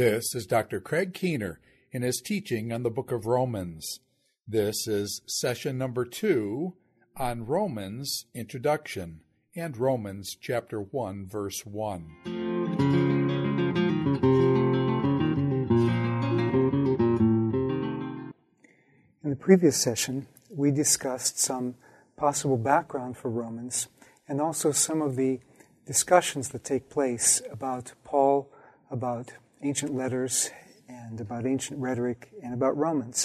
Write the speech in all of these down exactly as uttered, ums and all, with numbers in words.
This is Doctor Craig Keener in his teaching on the book of Romans. This is session number two on Romans Introduction and Romans chapter one, verse one. In the previous session, we discussed some possible background for Romans and also some of the discussions that take place about Paul, about ancient letters, and about ancient rhetoric, and about Romans.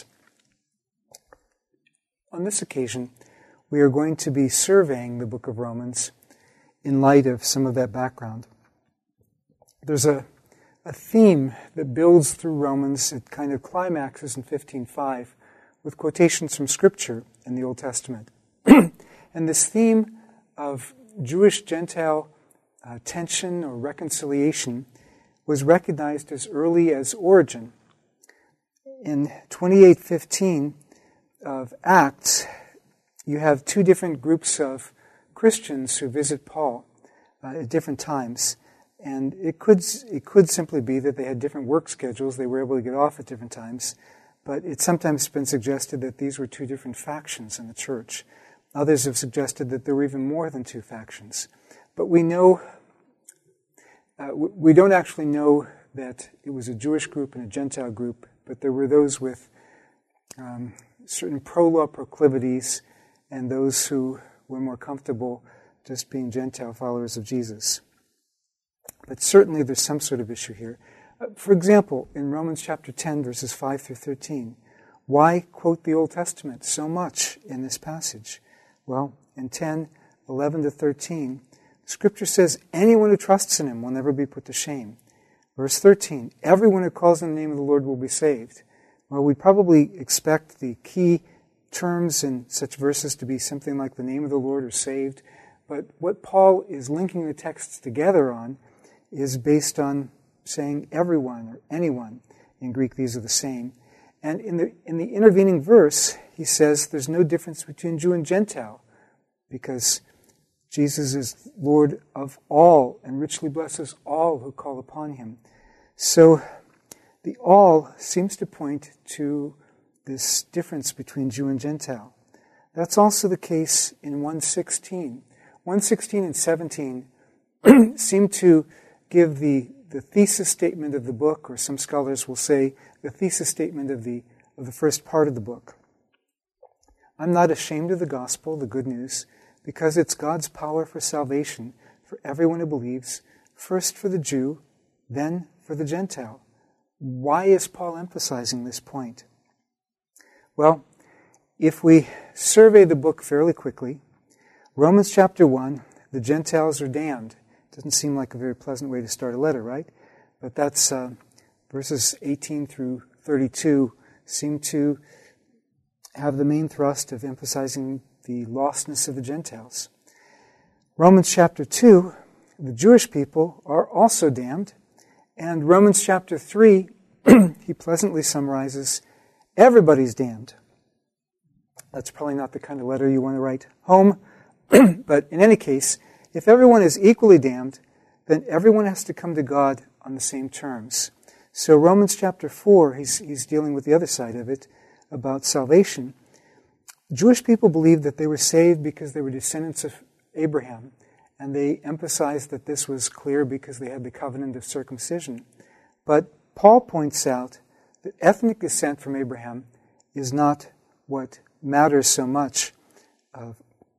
On this occasion, we are going to be surveying the book of Romans in light of some of that background. There's a, a theme that builds through Romans. It kind of climaxes in fifteen five with quotations from Scripture in the Old Testament. And this theme of Jewish-Gentile uh, tension or reconciliation was recognized as early as Origen. In twenty-eight fifteen of Acts, you have two different groups of Christians who visit Paul uh, at different times. And it could it could simply be that they had different work schedules. They were able to get off at different times. But it's sometimes been suggested that these were two different factions in the church. Others have suggested that there were even more than two factions. But we know, uh, we don't actually know that it was a Jewish group and a Gentile group, but there were those with um, certain pro-law proclivities and those who were more comfortable just being Gentile followers of Jesus. But certainly there's some sort of issue here. Uh, for example, in Romans chapter ten, verses five through thirteen, why quote the Old Testament so much in this passage? Well, in ten, eleven to thirteen, Scripture says anyone who trusts in Him will never be put to shame. Verse thirteen, everyone who calls on the name of the Lord will be saved. Well, we probably expect the key terms in such verses to be something like the name of the Lord or saved, but what Paul is linking the texts together on is based on saying everyone or anyone. In Greek, these are the same. And in the in the intervening verse, he says there's no difference between Jew and Gentile because Jesus is Lord of all and richly blesses all who call upon Him. So the all seems to point to this difference between Jew and Gentile. That's also the case in one sixteen. one sixteen and seventeen seem to give the, the thesis statement of the book, or some scholars will say the thesis statement of the of the first part of the book. I'm not ashamed of the gospel, the good news, because it's God's power for salvation for everyone who believes, first for the Jew, then for the Gentile. Why is Paul emphasizing this point? Well, if we survey the book fairly quickly, Romans chapter one, the Gentiles are damned. Doesn't seem like a very pleasant way to start a letter, right? But that's uh, verses eighteen through thirty-two seem to have the main thrust of emphasizing the lostness of the Gentiles. Romans chapter two, the Jewish people are also damned. And Romans chapter three, he pleasantly summarizes, everybody's damned. That's probably not the kind of letter you want to write home. But in any case, if everyone is equally damned, then everyone has to come to God on the same terms. So Romans chapter four, he's, he's dealing with the other side of it, about salvation. Jewish people believed that they were saved because they were descendants of Abraham, and they emphasized that this was clear because they had the covenant of circumcision. But Paul points out that ethnic descent from Abraham is not what matters so much, uh,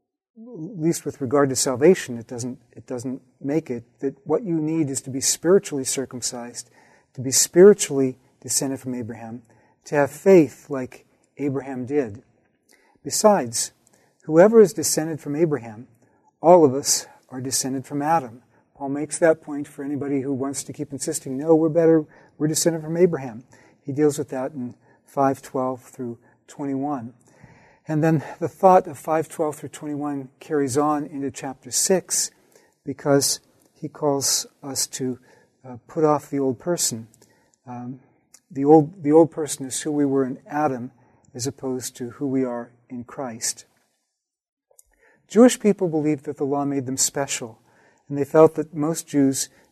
at least with regard to salvation. It doesn't, it doesn't make it. That what you need is to be spiritually circumcised, to be spiritually descended from Abraham, to have faith like Abraham did. Besides, whoever is descended from Abraham, all of us are descended from Adam. Paul makes that point for anybody who wants to keep insisting, no, we're better, we're descended from Abraham. He deals with that in five twelve through twenty-one. And then the thought of five twelve through twenty-one carries on into chapter six because he calls us to uh, put off the old person. Um, the old the old person is who we were in Adam as opposed to who we are in Christ. Jewish people believed that the law made them special, and they felt that most Jews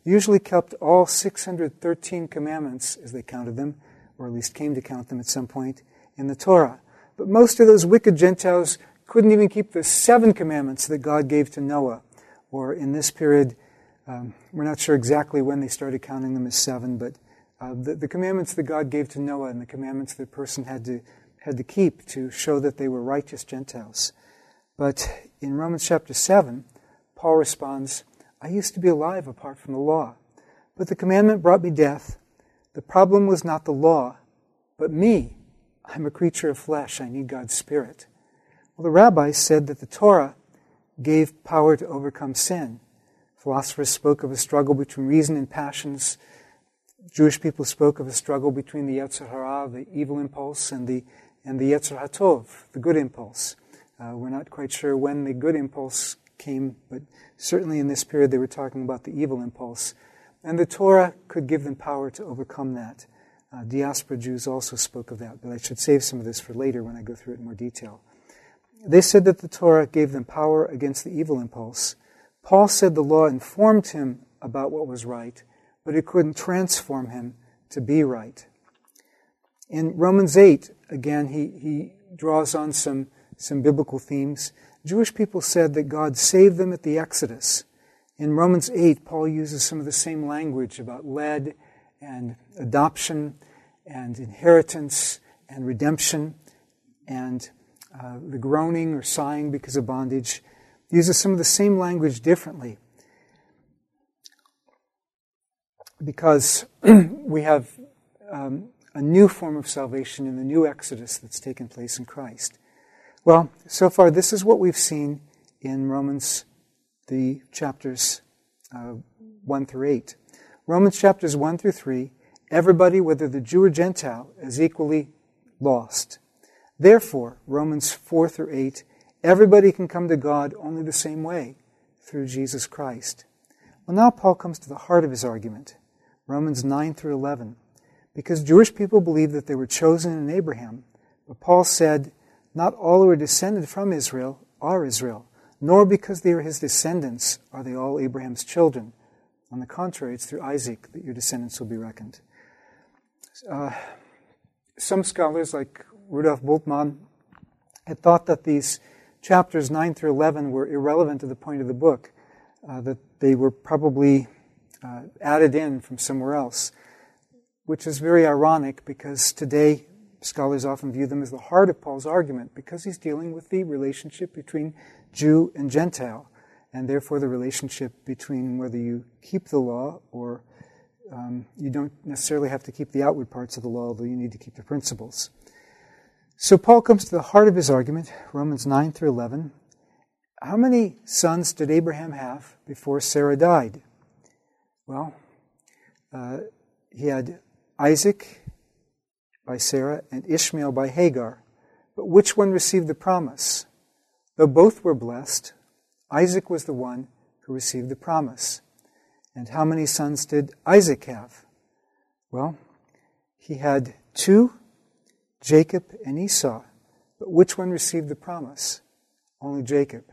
usually kept all six hundred thirteen commandments, as they counted them, or at least came to count them at some point, in the Torah. But most of those wicked Gentiles couldn't even keep the seven commandments that God gave to Noah. Or in this period, um, we're not sure exactly when they started counting them as seven, but uh, the, the commandments that God gave to Noah and the commandments that a person had to had to keep to show that they were righteous Gentiles. But in Romans chapter seven, Paul responds, I used to be alive apart from the law, but the commandment brought me death. The problem was not the law, but me. I'm a creature of flesh. I need God's Spirit. Well, the rabbis said that the Torah gave power to overcome sin. Philosophers spoke of a struggle between reason and passions. Jewish people spoke of a struggle between the Yetzer Hara, the evil impulse, and the and the Yetzer HaTov, the good impulse. Uh, we're not quite sure when the good impulse came, but certainly in this period they were talking about the evil impulse. And the Torah could give them power to overcome that. Uh, diaspora Jews also spoke of that, but I should save some of this for later when I go through it in more detail. They said that the Torah gave them power against the evil impulse. Paul said the law informed him about what was right, but it couldn't transform him to be right. In Romans eight, again, he, he draws on some, some biblical themes. Jewish people said that God saved them at the Exodus. In Romans eight, Paul uses some of the same language about lead and adoption and inheritance and redemption and uh, the groaning or sighing because of bondage. He uses some of the same language differently because we have um, a new form of salvation in the new Exodus that's taken place in Christ. Well, so far this is what we've seen in Romans, the chapters uh, one through eight. Romans chapters one through three, everybody, whether the Jew or Gentile, is equally lost. Therefore, Romans four through eight, everybody can come to God only the same way, through Jesus Christ. Well, now Paul comes to the heart of his argument, Romans nine through eleven. Because Jewish people believed that they were chosen in Abraham, but Paul said, not all who are descended from Israel are Israel, nor because they are his descendants are they all Abraham's children. On the contrary, it's through Isaac that your descendants will be reckoned. Uh, some scholars, like Rudolf Bultmann, had thought that these chapters nine through eleven were irrelevant to the point of the book, uh, that they were probably uh, added in from somewhere else, which is very ironic because today scholars often view them as the heart of Paul's argument because he's dealing with the relationship between Jew and Gentile, and therefore the relationship between whether you keep the law or um, you don't necessarily have to keep the outward parts of the law, although you need to keep the principles. So Paul comes to the heart of his argument, Romans nine through eleven. How many sons did Abraham have before Sarah died? Well, uh, he had Isaac by Sarah and Ishmael by Hagar. But which one received the promise? Though both were blessed, Isaac was the one who received the promise. And how many sons did Isaac have? Well, he had two, Jacob and Esau. But which one received the promise? Only Jacob.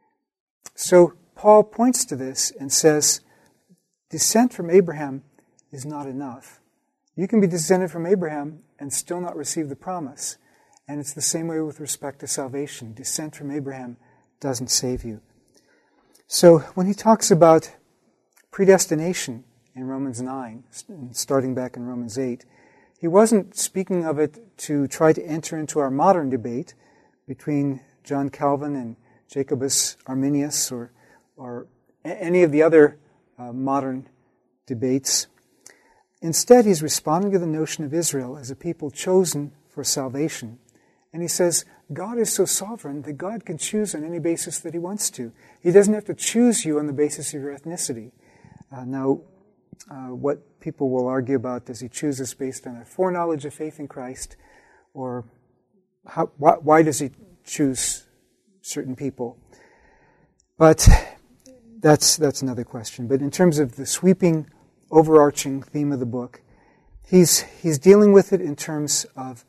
So Paul points to this and says, descent from Abraham is not enough. You can be descended from Abraham and still not receive the promise. And it's the same way with respect to salvation. Descent from Abraham doesn't save you. So when he talks about predestination in Romans nine, starting back in Romans eight, he wasn't speaking of it to try to enter into our modern debate between John Calvin and Jacobus Arminius or, or any of the other uh, modern debates. Instead, he's responding to the notion of Israel as a people chosen for salvation. And he says, God is so sovereign that God can choose on any basis that he wants to. He doesn't have to choose you on the basis of your ethnicity. Uh, now, uh, what people will argue about, does he choose us based on a foreknowledge of faith in Christ? Or how, why, why does he choose certain people? But that's, that's another question. But in terms of the sweeping, overarching theme of the book, he's, he's dealing with it in terms of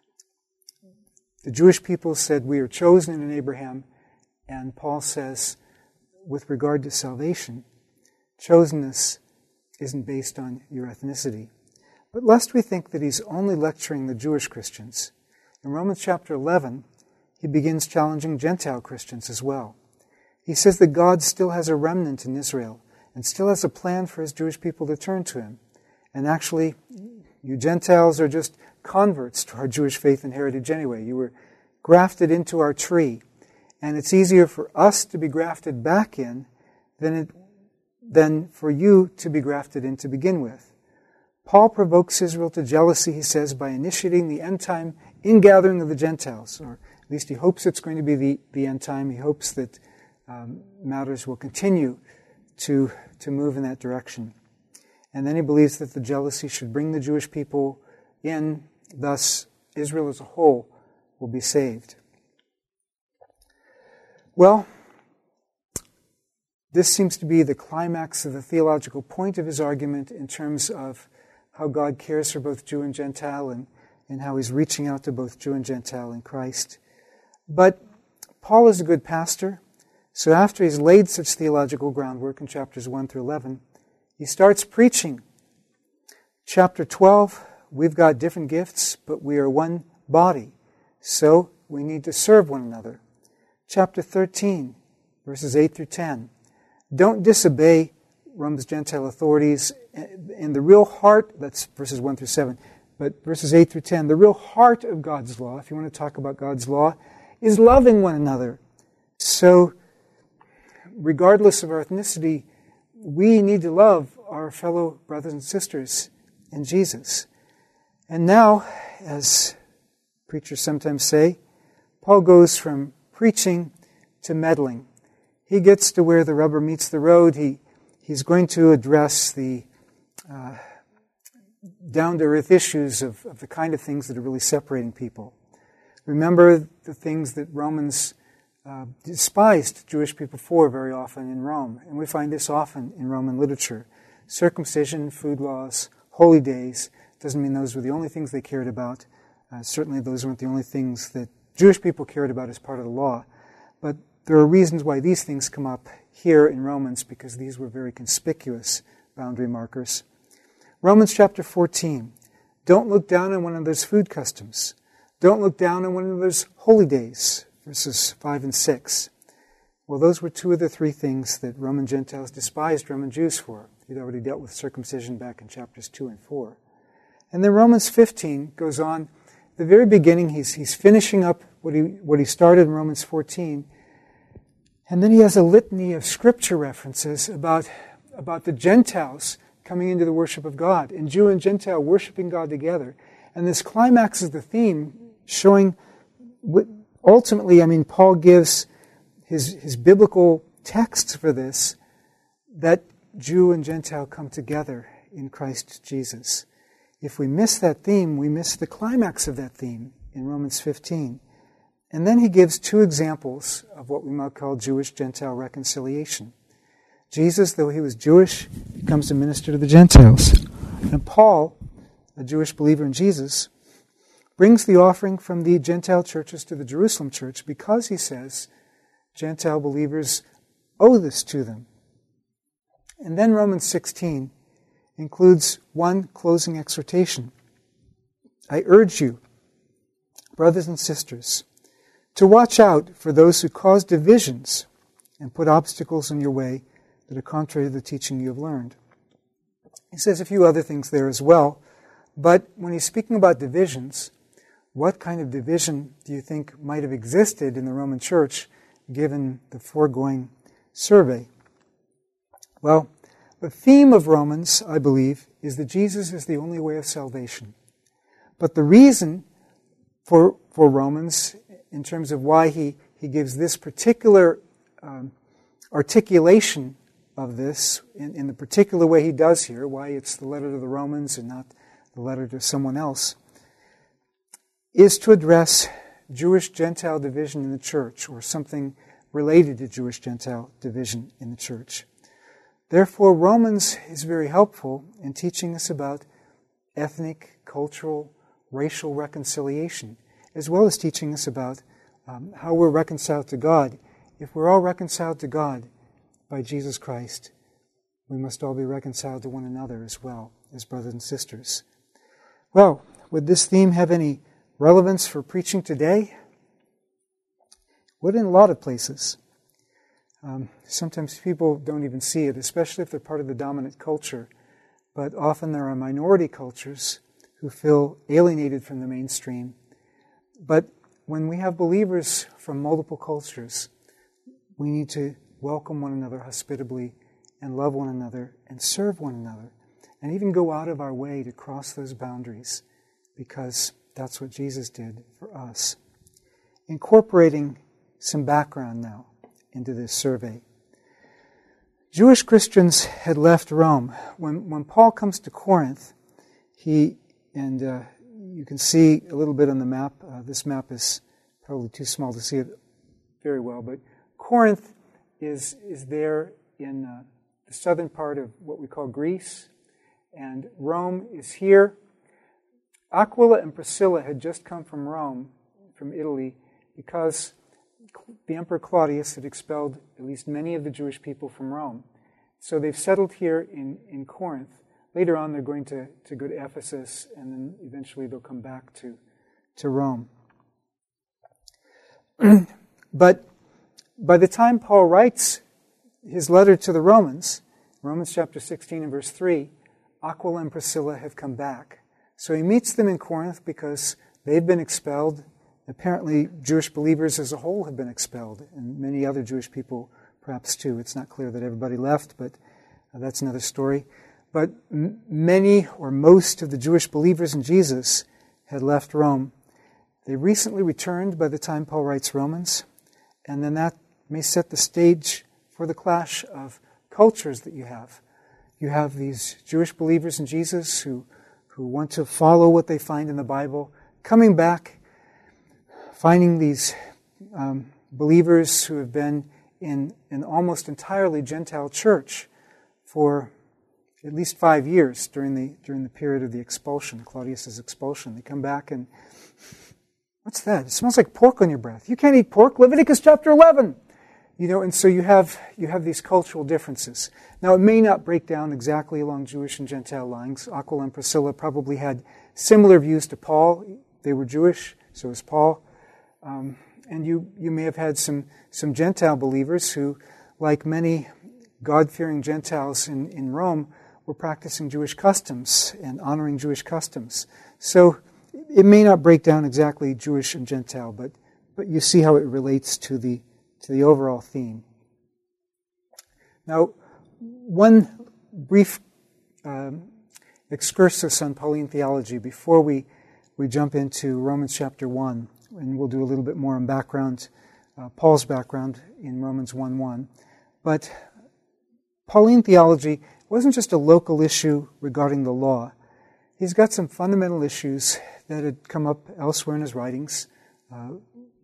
the Jewish people said, we are chosen in Abraham, and Paul says, with regard to salvation, chosenness isn't based on your ethnicity. But lest we think that he's only lecturing the Jewish Christians, in Romans chapter eleven, he begins challenging Gentile Christians as well. He says that God still has a remnant in Israel and still has a plan for his Jewish people to turn to him. And actually, you Gentiles are just converts to our Jewish faith and heritage anyway. You were grafted into our tree. And it's easier for us to be grafted back in than, it, than for you to be grafted in to begin with. Paul provokes Israel to jealousy, he says, by initiating the end-time ingathering of the Gentiles. Or at least he hopes it's going to be the, the end time. He hopes that um, matters will continue to, to move in that direction. And then he believes that the jealousy should bring the Jewish people in, thus Israel as a whole will be saved. Well, this seems to be the climax of the theological point of his argument in terms of how God cares for both Jew and Gentile and, and how he's reaching out to both Jew and Gentile in Christ. But Paul is a good pastor, so after he's laid such theological groundwork in chapters one through eleven, he starts preaching. Chapter twelve, we've got different gifts, but we are one body, so we need to serve one another. Chapter thirteen, verses eight through ten. Don't disobey Rome's Gentile authorities. In the real heart, that's verses one through seven, but verses eight through ten, the real heart of God's law, if you want to talk about God's law, is loving one another. So, regardless of our ethnicity, we need to love our fellow brothers and sisters in Jesus. And now, as preachers sometimes say, Paul goes from preaching to meddling. He gets to where the rubber meets the road. He he's going to address the uh, down-to-earth issues of, of the kind of things that are really separating people. Remember the things that Romans uh, despised Jewish people for very often in Rome, and we find this often in Roman literature. Circumcision, food laws, holy days. Doesn't mean those were the only things they cared about. Uh, certainly those weren't the only things that Jewish people cared about as part of the law. But there are reasons why these things come up here in Romans, because these were very conspicuous boundary markers. Romans chapter fourteen. Don't look down on one another's food customs. Don't look down on one another's holy days, verses five and six. Well, those were two of the three things that Roman Gentiles despised Roman Jews for. He'd already dealt with circumcision back in chapters two and four. And then Romans fifteen goes on. At the very beginning, he's, he's finishing up what he, what he started in Romans fourteen. And then he has a litany of scripture references about, about the Gentiles coming into the worship of God, and Jew and Gentile worshiping God together. And this climaxes the theme, showing what, ultimately, I mean, Paul gives his, his biblical texts for this, that Jew and Gentile come together in Christ Jesus. If we miss that theme, we miss the climax of that theme in Romans fifteen. And then he gives two examples of what we might call Jewish-Gentile reconciliation. Jesus, though he was Jewish, becomes a minister to the Gentiles. And Paul, a Jewish believer in Jesus, brings the offering from the Gentile churches to the Jerusalem church because, he says, Gentile believers owe this to them. And then Romans sixteen includes one closing exhortation. I urge you, brothers and sisters, to watch out for those who cause divisions and put obstacles in your way that are contrary to the teaching you have learned. He says a few other things there as well, but when he's speaking about divisions, what kind of division do you think might have existed in the Roman Church given the foregoing survey? Well, the theme of Romans, I believe, is that Jesus is the only way of salvation. But the reason for, for Romans, in terms of why he, he gives this particular um, articulation of this, in, in the particular way he does here, why it's the letter to the Romans and not the letter to someone else, is to address Jewish-Gentile division in the church, or something related to Jewish-Gentile division in the church. Therefore, Romans is very helpful in teaching us about ethnic, cultural, racial reconciliation, as well as teaching us about um, how we're reconciled to God. If we're all reconciled to God by Jesus Christ, we must all be reconciled to one another as well as brothers and sisters. Well, would this theme have any relevance for preaching today? Would in a lot of places. Um, sometimes people don't even see it, especially if they're part of the dominant culture. But often there are minority cultures who feel alienated from the mainstream. But when we have believers from multiple cultures, we need to welcome one another hospitably and love one another and serve one another and even go out of our way to cross those boundaries, because that's what Jesus did for us. Incorporating some background now into this survey. Jewish Christians had left Rome. When, when Paul comes to Corinth, he, and uh, you can see a little bit on the map, uh, this map is probably too small to see it very well, but Corinth is, is there in uh, the southern part of what we call Greece, and Rome is here. Aquila and Priscilla had just come from Rome, from Italy, because the Emperor Claudius had expelled at least many of the Jewish people from Rome. So they've settled here in, in Corinth. Later on, they're going to, to go to Ephesus, and then eventually they'll come back to, to Rome. But by the time Paul writes his letter to the Romans, Romans chapter sixteen and verse three, Aquila and Priscilla have come back. So he meets them in Corinth because they've been expelled. Apparently, Jewish believers as a whole have been expelled, and many other Jewish people perhaps too. It's not clear that everybody left, but uh, that's another story. But m- many or most of the Jewish believers in Jesus had left Rome. They recently returned by the time Paul writes Romans, and then that may set the stage for the clash of cultures that you have. You have these Jewish believers in Jesus who, who want to follow what they find in the Bible, coming back, finding these um, believers who have been in an almost entirely Gentile church for at least five years during the during the period of the expulsion, Claudius's expulsion. They come back and, what's that? It smells like pork on your breath. You can't eat pork. Leviticus chapter eleven. You know, and so you have you have these cultural differences. Now, it may not break down exactly along Jewish and Gentile lines. Aquila and Priscilla probably had similar views to Paul. They were Jewish, so was Paul. Um, and you, you may have had some, some Gentile believers who, like many God-fearing Gentiles in, in Rome, were practicing Jewish customs and honoring Jewish customs. So it may not break down exactly Jewish and Gentile, but, but you see how it relates to the, to the overall theme. Now, one brief um, excursus on Pauline theology before we, we jump into Romans chapter one. And we'll do a little bit more on background, uh, Paul's background in Romans one one. But Pauline theology wasn't just a local issue regarding the law. He's got some fundamental issues that had come up elsewhere in his writings, uh,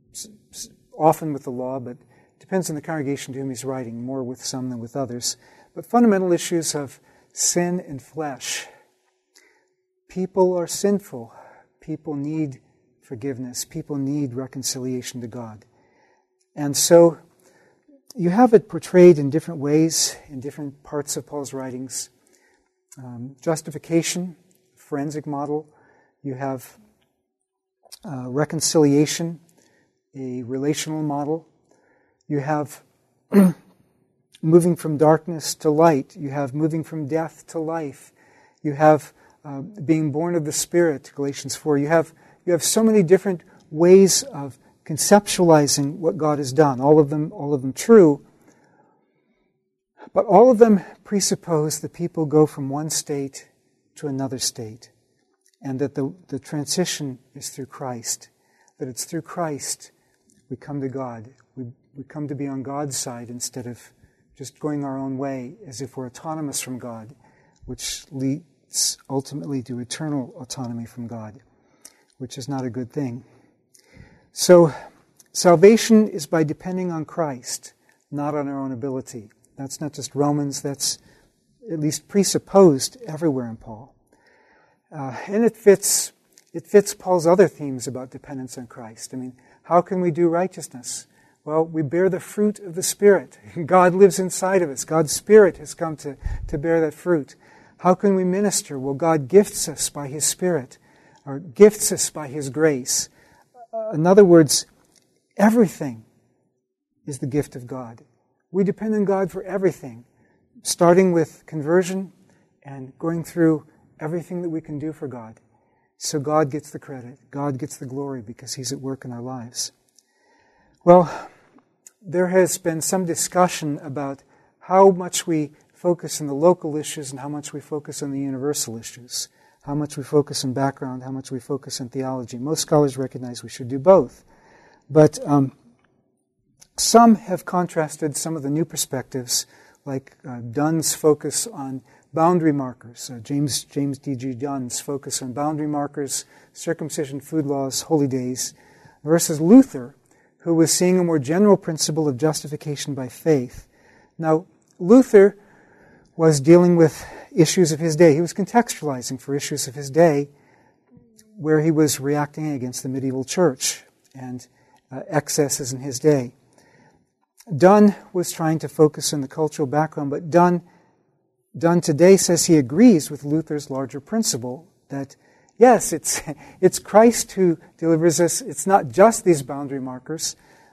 often with the law, but it depends on the congregation to whom he's writing, more with some than with others. But fundamental issues of sin and flesh. People are sinful. People need forgiveness. People need reconciliation to God. And so you have it portrayed in different ways in different parts of Paul's writings. Um, justification, forensic model. You have uh, reconciliation, a relational model. You have moving from darkness to light. You have moving from death to life. You have uh, being born of the Spirit, Galatians four. You have You have so many different ways of conceptualizing what God has done, all of them, all of them true, but all of them presuppose that people go from one state to another state, and that the, the transition is through Christ, that it's through Christ we come to God. We, we come to be on God's side instead of just going our own way as if we're autonomous from God, which leads ultimately to eternal autonomy from God, which is not a good thing. So, salvation is by depending on Christ, not on our own ability. That's not just Romans, that's at least presupposed everywhere in Paul. Uh, and it fits, it fits Paul's other themes about dependence on Christ. I mean, how can we do righteousness? Well, we bear the fruit of the Spirit. God lives inside of us. God's Spirit has come to, to bear that fruit. How can we minister? Well, God gifts us by His Spirit, or gifts us by His grace. Uh, in other words, everything is the gift of God. We depend on God for everything, starting with conversion and going through everything that we can do for God. So God gets the credit. God gets the glory because He's at work in our lives. Well, there has been some discussion about how much we focus on the local issues and how much we focus on the universal issues. How much we focus on background, how much we focus on theology. Most scholars recognize we should do both. But um, some have contrasted some of the new perspectives, like uh, Dunn's focus on boundary markers, uh, James James D G Dunn's focus on boundary markers, circumcision, food laws, holy days, versus Luther, who was seeing a more general principle of justification by faith. Now, Luther was dealing with issues of his day. He was contextualizing for issues of his day where he was reacting against the medieval church and uh, excesses in his day. Dunn was trying to focus on the cultural background, but Dunn, Dunn today says he agrees with Luther's larger principle that, yes, it's, it's Christ who delivers us. It's not just these boundary markers,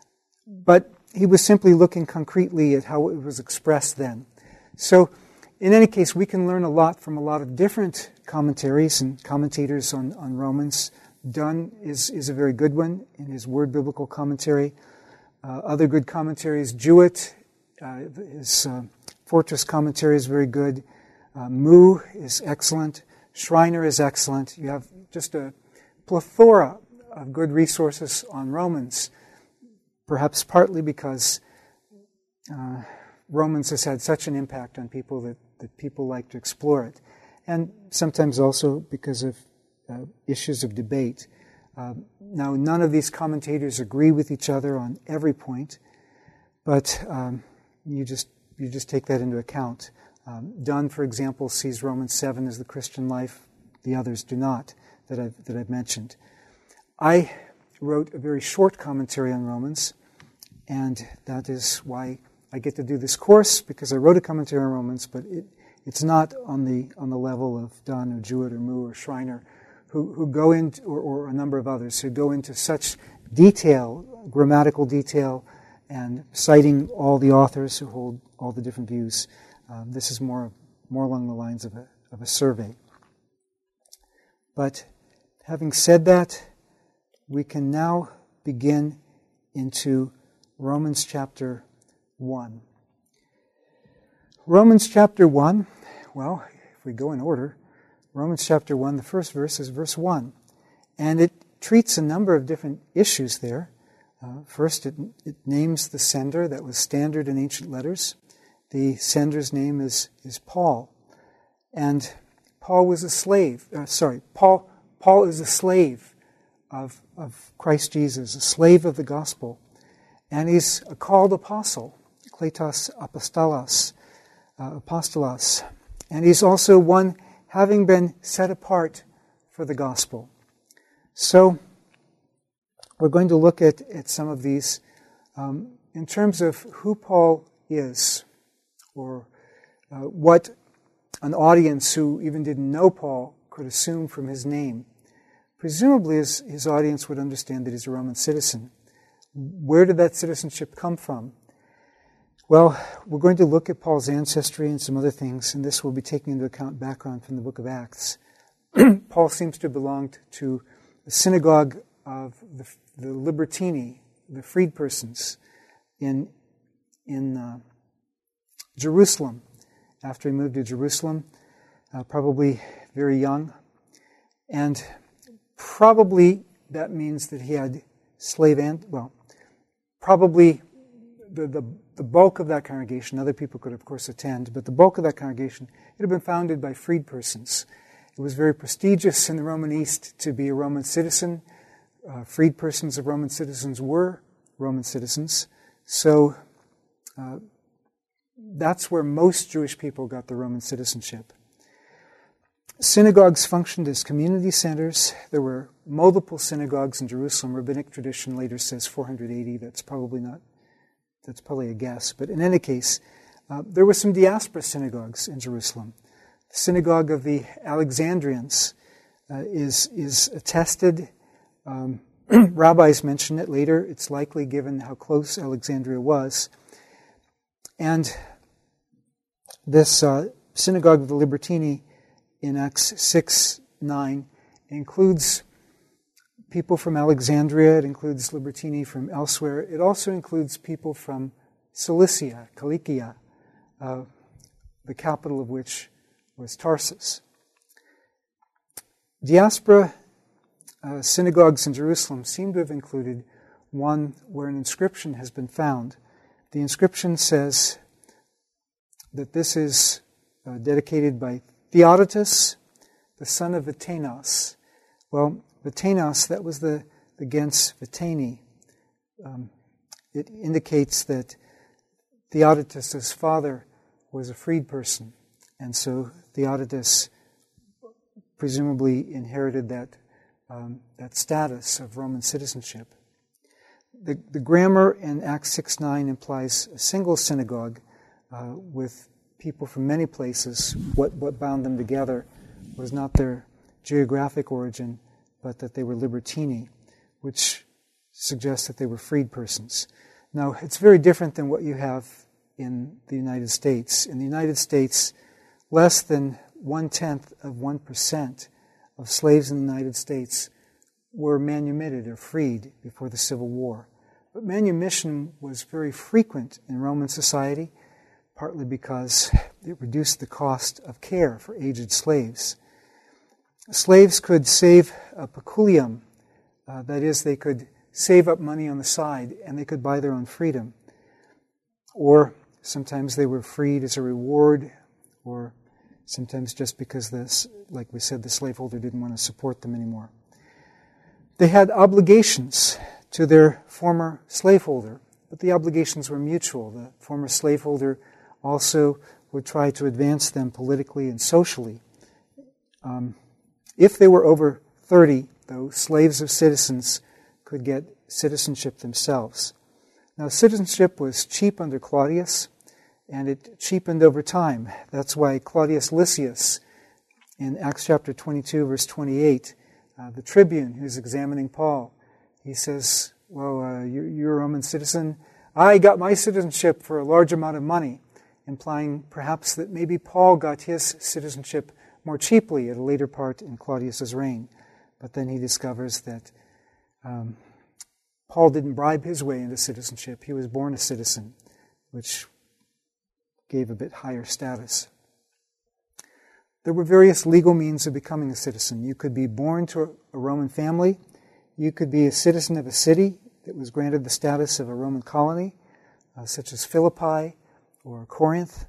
but he was simply looking concretely at how it was expressed then. So, in any case, we can learn a lot from a lot of different commentaries and commentators on, on Romans. Dunn is, is a very good one in his Word Biblical Commentary. Uh, other good commentaries, Jewett, uh, his uh, Fortress Commentary is very good. Uh, Moo is excellent. Schreiner is excellent. You have just a plethora of good resources on Romans, perhaps partly because uh, Romans has had such an impact on people that, that people like to explore it. And sometimes also because of uh, issues of debate. Uh, now, none of these commentators agree with each other on every point, but um, you just you just take that into account. Um, Dunn, for example, sees Romans seven as the Christian life. The others do not, that I've, that I've mentioned. I wrote a very short commentary on Romans, and that is why I get to do this course, because I wrote a commentary on Romans, but it, it's not on the on the level of Dunn or Jewett or Moo or Schreiner, who, who go into, or, or a number of others, who go into such detail, grammatical detail, and citing all the authors who hold all the different views. Um, this is more more along the lines of a of a survey. But having said that, we can now begin into Romans chapter one. Romans chapter one, well, if we go in order, Romans chapter one, the first verse is verse one. And it treats a number of different issues there. Uh, first, it, it names the sender. That was standard in ancient letters. The sender's name is, is Paul. And Paul was a slave. Uh, sorry, Paul Paul is a slave of, of Christ Jesus, a slave of the gospel. And he's a called apostle, kletos apostolos, uh, apostolos. And he's also one having been set apart for the gospel. So, we're going to look at, at some of these um, in terms of who Paul is, or uh, what an audience who even didn't know Paul could assume from his name. Presumably his, his audience would understand that he's a Roman citizen. Where did that citizenship come from? Well, we're going to look at Paul's ancestry and some other things, and this will be taking into account background from the book of Acts. Paul seems to have belonged to the synagogue of the, the Libertini, the freed persons, in, in uh, Jerusalem. After he moved to Jerusalem, uh, probably very young. And probably that means that he had slave and, well, probably the, the, the bulk of that congregation, other people could of course attend, but the bulk of that congregation, it had been founded by freed persons. It was very prestigious in the Roman East to be a Roman citizen. Uh, freed persons of Roman citizens were Roman citizens. So uh, that's where most Jewish people got their Roman citizenship. Synagogues functioned as community centers. There were multiple synagogues in Jerusalem. Rabbinic tradition later says four hundred eighty. That's probably not that's probably a guess. But in any case, uh, there were some diaspora synagogues in Jerusalem. The synagogue of the Alexandrians uh, is, is attested. Um, rabbis mention it later. It's likely given how close Alexandria was. And this uh, synagogue of the Libertini in Acts six nine includes people from Alexandria. It includes Libertini from elsewhere. It also includes people from Cilicia, Cilicia, uh, the capital of which was Tarsus. Diaspora uh, synagogues in Jerusalem seem to have included one where an inscription has been found. The inscription says that this is uh, dedicated by Theodotus, the son of Vitanos. Well, Vitanos, that was the, the gens Vitani. Um, it indicates that Theodotus' father was a freed person, and so Theodotus presumably inherited that um, that status of Roman citizenship. The, the grammar in Acts six nine implies a single synagogue uh, with people from many places. What, what bound them together was not their geographic origin, but that they were Libertini, which suggests that they were freed persons. Now, it's very different than what you have in the United States. In the United States, less than one-tenth of one percent of slaves in the United States were manumitted or freed before the Civil War. But manumission was very frequent in Roman society, partly because it reduced the cost of care for aged slaves. Slaves could save a peculium, uh, that is, they could save up money on the side and they could buy their own freedom. Or sometimes they were freed as a reward, or sometimes just because, this, like we said, the slaveholder didn't want to support them anymore. They had obligations to their former slaveholder, but the obligations were mutual. The former slaveholder also would try to advance them politically and socially. Um, if they were over thirty, though, slaves of citizens could get citizenship themselves. Now, citizenship was cheap under Claudius, and it cheapened over time. That's why Claudius Lysias, in Acts chapter twenty-two, verse twenty-eight, uh, the tribune who's examining Paul, he says, well, uh, you're, you're a Roman citizen. I got my citizenship for a large amount of money, implying perhaps that maybe Paul got his citizenship more cheaply at a later part in Claudius's reign. But then he discovers that um, Paul didn't bribe his way into citizenship. He was born a citizen, which gave a bit higher status. There were various legal means of becoming a citizen. You could be born to a Roman family. You could be a citizen of a city that was granted the status of a Roman colony, uh, such as Philippi or Corinth.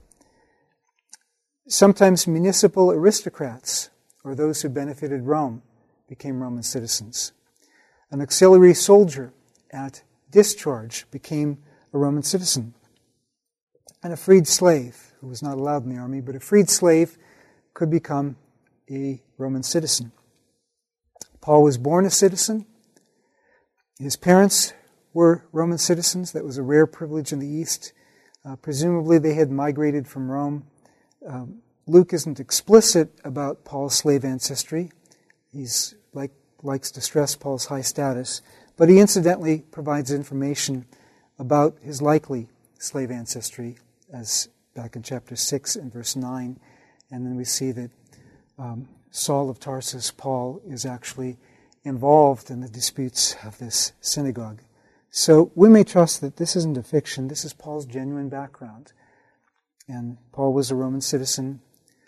Sometimes municipal aristocrats, or those who benefited Rome, became Roman citizens. An auxiliary soldier at discharge became a Roman citizen. And a freed slave, who was not allowed in the army, but a freed slave could become a Roman citizen. Paul was born a citizen. His parents were Roman citizens. That was a rare privilege in the East. Uh, presumably they had migrated from Rome. Um, Luke isn't explicit about Paul's slave ancestry. He's like likes to stress Paul's high status, but he incidentally provides information about his likely slave ancestry, as back in chapter six and verse nine. And then we see that um, Saul of Tarsus, Paul, is actually involved in the disputes of this synagogue. So we may trust that this isn't a fiction. This is Paul's genuine background. And Paul was a Roman citizen,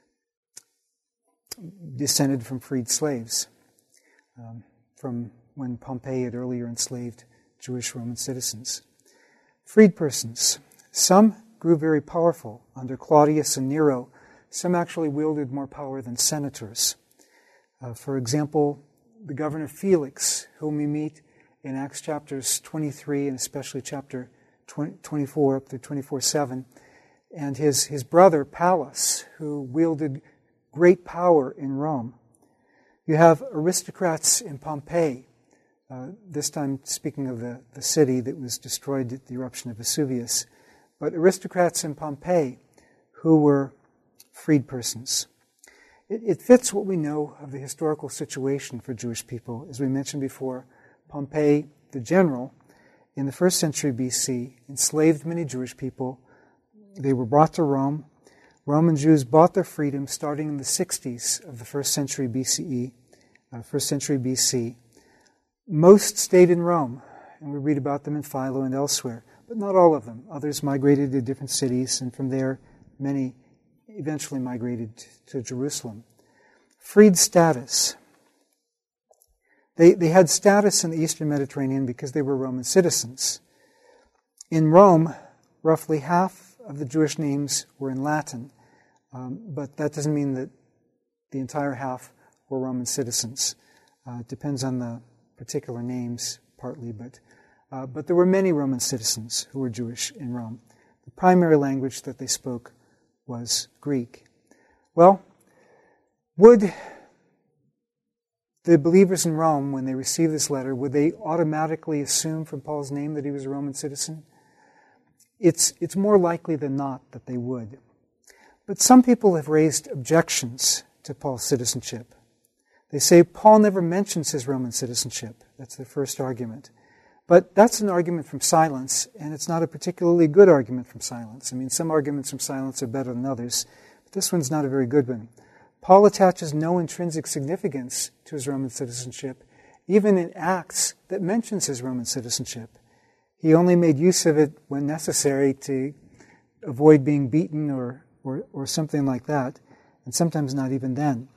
descended from freed slaves, um, from when Pompey had earlier enslaved Jewish Roman citizens. Freed persons. Some grew very powerful under Claudius and Nero. Some actually wielded more power than senators. Uh, for example, the governor Felix, whom we meet in Acts chapters twenty-three and especially chapter twenty-four up to twenty-four seven, and his, his brother Pallas, who wielded great power in Rome. You have aristocrats in Pompeii, uh, this time speaking of the, the city that was destroyed at the eruption of Vesuvius, but aristocrats in Pompeii who were freed persons. It, it fits what we know of the historical situation for Jewish people. As we mentioned before, Pompey, the general, in the first century B C, enslaved many Jewish people. They were brought to Rome. Roman Jews bought their freedom starting in the sixties of the first century B C E, uh, first century B C. Most stayed in Rome, and we read about them in Philo and elsewhere, but not all of them. Others migrated to different cities, and from there, many eventually migrated to Jerusalem. Freed status. They, they had status in the Eastern Mediterranean because they were Roman citizens. In Rome, roughly half of the Jewish names were in Latin, um, but that doesn't mean that the entire half were Roman citizens. Uh, it depends on the particular names, partly, but uh, but there were many Roman citizens who were Jewish in Rome. The primary language that they spoke was Greek. Well, would the believers in Rome, when they received this letter, would they automatically assume from Paul's name that he was a Roman citizen? It's, it's more likely than not that they would. But some people have raised objections to Paul's citizenship. They say Paul never mentions his Roman citizenship. That's their first argument. But that's an argument from silence, and it's not a particularly good argument from silence. I mean, some arguments from silence are better than others, but this one's not a very good one. Paul attaches no intrinsic significance to his Roman citizenship, even in Acts that mentions his Roman citizenship. He only made use of it when necessary to avoid being beaten or, or, or something like that, and sometimes not even then.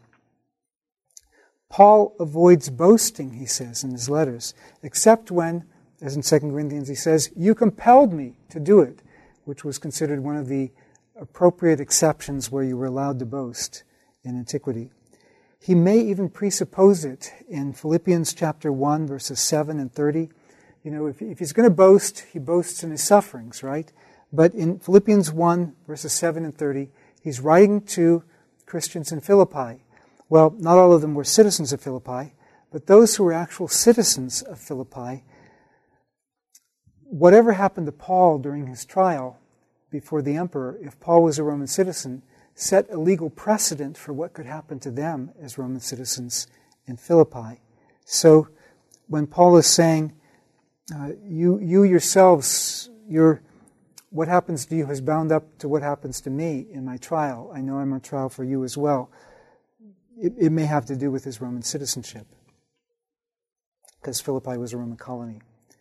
Paul avoids boasting, he says in his letters, except when, as in Second Corinthians, he says, "You compelled me to do it," which was considered one of the appropriate exceptions where you were allowed to boast in antiquity. He may even presuppose it in Philippians chapter one, verses seven and thirty. You know, if, if he's going to boast, he boasts in his sufferings, right? But in Philippians one, verses seven and thirty, he's writing to Christians in Philippi. Well, not all of them were citizens of Philippi, but those who were actual citizens of Philippi, whatever happened to Paul during his trial before the emperor, if Paul was a Roman citizen, set a legal precedent for what could happen to them as Roman citizens in Philippi. So when Paul is saying, uh, you, you yourselves, your, what happens to you has bound up to what happens to me in my trial. I know I'm on trial for you as well. It, it may have to do with his Roman citizenship, because Philippi was a Roman colony.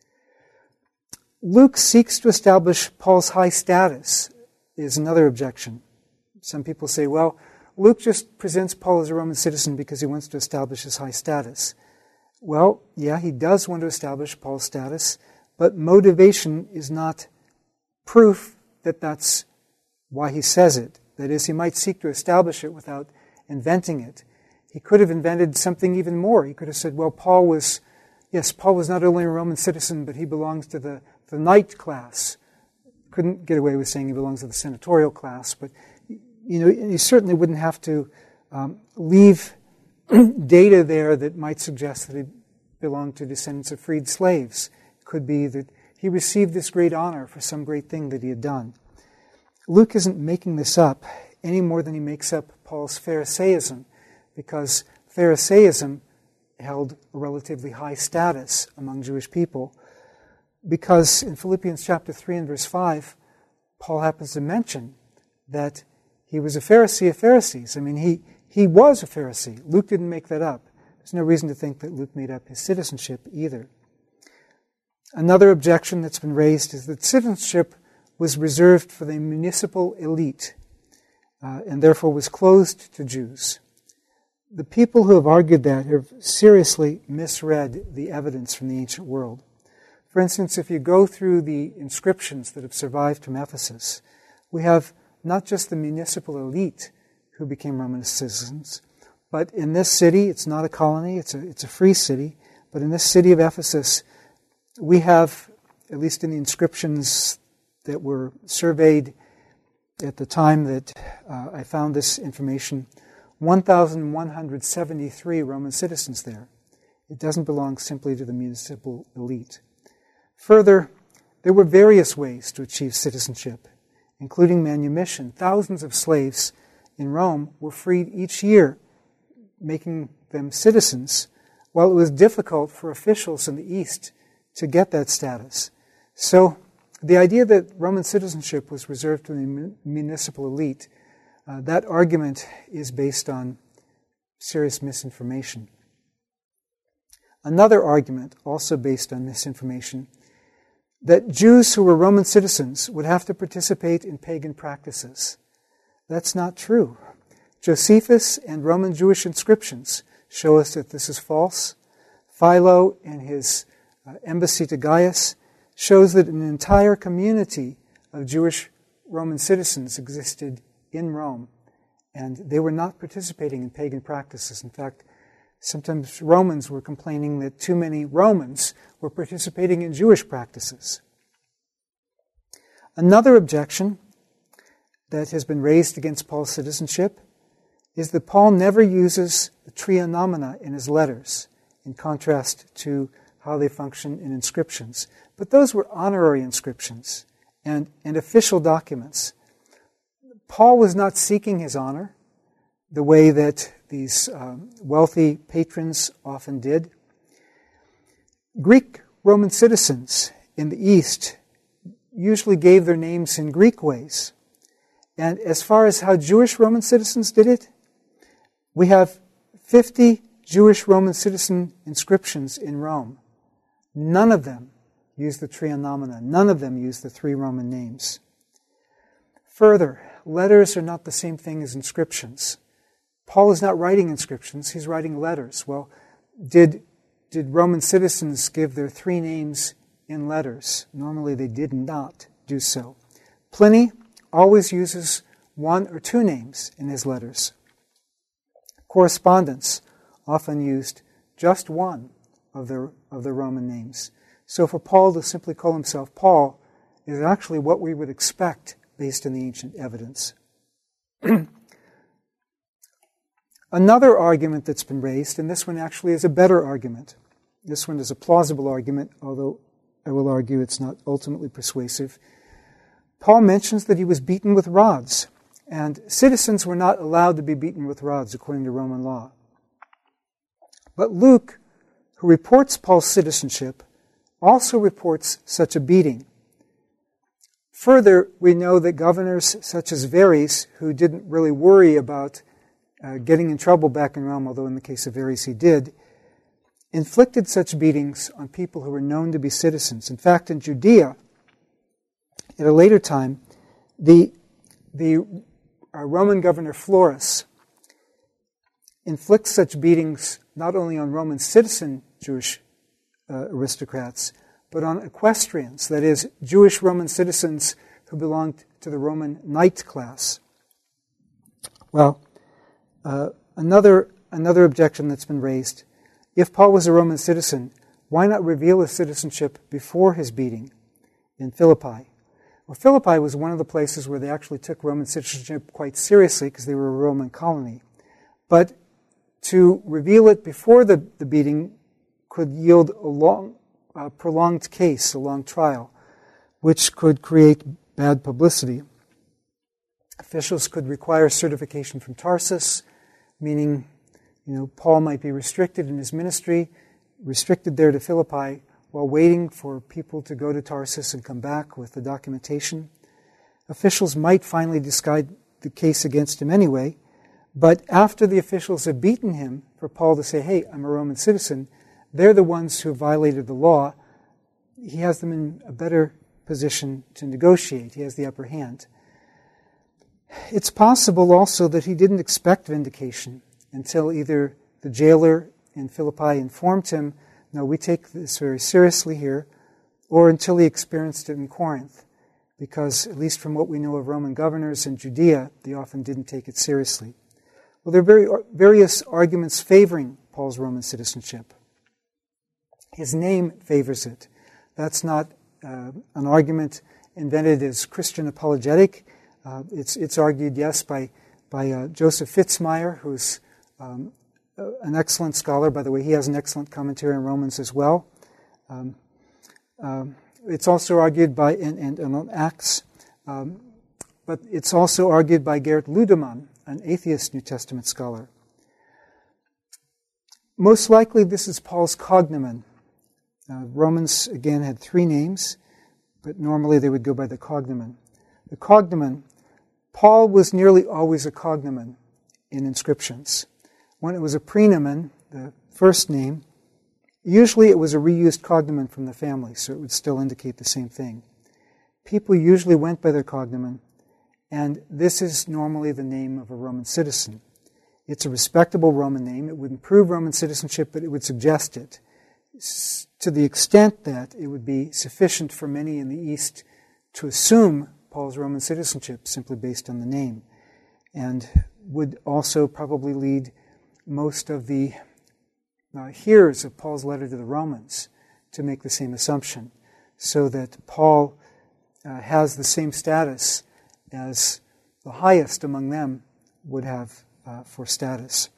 Luke seeks to establish Paul's high status, is another objection. Some people say, well, Luke just presents Paul as a Roman citizen because he wants to establish his high status. Well, yeah, he does want to establish Paul's status, but motivation is not proof that that's why he says it. That is, he might seek to establish it without inventing it. He could have invented something even more. He could have said, well, Paul was, yes, Paul was not only a Roman citizen, but he belongs to the, the knight class. Couldn't get away with saying he belongs to the senatorial class, but you know, you certainly wouldn't have to um, leave data there that might suggest that he belonged to descendants of freed slaves. It could be that he received this great honor for some great thing that he had done. Luke isn't making this up any more than he makes up Paul's Pharisaism, because Pharisaism held a relatively high status among Jewish people, because in Philippians chapter three and verse five, Paul happens to mention that he was a Pharisee of Pharisees. I mean, he, he was a Pharisee. Luke didn't make that up. There's no reason to think that Luke made up his citizenship either. Another objection that's been raised is that citizenship was reserved for the municipal elite, uh, and therefore was closed to Jews. The people who have argued that have seriously misread the evidence from the ancient world. For instance, if you go through the inscriptions that have survived from Ephesus, we have not just the municipal elite who became Roman citizens, but in this city, it's not a colony, it's a, it's a free city, but in this city of Ephesus, we have, at least in the inscriptions that were surveyed at the time that uh, I found this information, one thousand one hundred seventy-three Roman citizens there. It doesn't belong simply to the municipal elite. Further, there were various ways to achieve citizenship, including manumission. Thousands of slaves in Rome were freed each year, making them citizens, while it was difficult for officials in the East to get that status. So the idea that Roman citizenship was reserved to the municipal elite, uh, that argument is based on serious misinformation. Another argument, also based on misinformation, that Jews who were Roman citizens would have to participate in pagan practices. That's not true. Josephus and Roman Jewish inscriptions show us that this is false. Philo, in his uh, embassy to Gaius, shows that an entire community of Jewish Roman citizens existed in Rome, and they were not participating in pagan practices. In fact, sometimes Romans were complaining that too many Romans were participating in Jewish practices. Another objection that has been raised against Paul's citizenship is that Paul never uses the tria nomina in his letters, in contrast to how they function in inscriptions. But those were honorary inscriptions and, and official documents. Paul was not seeking his honor the way that these um, wealthy patrons often did. Greek Roman citizens in the East usually gave their names in Greek ways. And as far as how Jewish Roman citizens did it, we have fifty Jewish Roman citizen inscriptions in Rome. None of them use the tria nomina. None of them use the three Roman names. Further, letters are not the same thing as inscriptions. Paul is not writing inscriptions, he's writing letters. Well, did, did Roman citizens give their three names in letters? Normally they did not do so. Pliny always uses one or two names in his letters. Correspondents often used just one of the, of the Roman names. So for Paul to simply call himself Paul is actually what we would expect based on the ancient evidence. Another argument that's been raised, and this one actually is a better argument. This one is a plausible argument, although I will argue it's not ultimately persuasive. Paul mentions that he was beaten with rods, and citizens were not allowed to be beaten with rods according to Roman law. But Luke, who reports Paul's citizenship, also reports such a beating. Further, we know that governors such as Verres, who didn't really worry about uh, getting in trouble back in Rome, although in the case of Verres he did, inflicted such beatings on people who were known to be citizens. In fact, in Judea, at a later time, the, the uh, Roman governor Florus inflicts such beatings not only on Roman citizen Jewish Uh, aristocrats, but on equestrians, that is, Jewish Roman citizens who belonged to the Roman knight class. Well, uh, another another objection that's been raised, if Paul was a Roman citizen, why not reveal his citizenship before his beating in Philippi? Well, Philippi was one of the places where they actually took Roman citizenship quite seriously because they were a Roman colony. But to reveal it before the, the beating could yield a long, uh, prolonged case, a long trial, which could create bad publicity. Officials could require certification from Tarsus, meaning, you know, Paul might be restricted in his ministry, restricted there to Philippi, while waiting for people to go to Tarsus and come back with the documentation. Officials might finally decide the case against him anyway, but after the officials have beaten him, for Paul to say, hey, I'm a Roman citizen, they're the ones who violated the law. He has them in a better position to negotiate. He has the upper hand. It's possible also that he didn't expect vindication until either the jailer in Philippi informed him, no, we take this very seriously here, or until he experienced it in Corinth, because at least from what we know of Roman governors in Judea, they often didn't take it seriously. Well, there are very, various arguments favoring Paul's Roman citizenship. His name favors it. That's not uh, an argument invented as Christian apologetic. Uh, it's, it's argued, yes, by, by uh, Joseph Fitzmyer, who's um, an excellent scholar. By the way, he has an excellent commentary on Romans as well. Um, um, it's also argued by, and, and, and on Acts, um, but it's also argued by Gerrit Ludemann, an atheist New Testament scholar. Most likely this is Paul's cognomen. Uh, Romans, again, had three names, but normally they would go by the cognomen. The cognomen, Paul was nearly always a cognomen in inscriptions. When it was a prenomen, the first name, usually it was a reused cognomen from the family, so it would still indicate the same thing. People usually went by their cognomen, and this is normally the name of a Roman citizen. It's a respectable Roman name. It wouldn't prove Roman citizenship, but it would suggest it, to the extent that it would be sufficient for many in the East to assume Paul's Roman citizenship simply based on the name, and would also probably lead most of the uh, hearers of Paul's letter to the Romans to make the same assumption, so that Paul uh, has the same status as the highest among them would have uh, for status.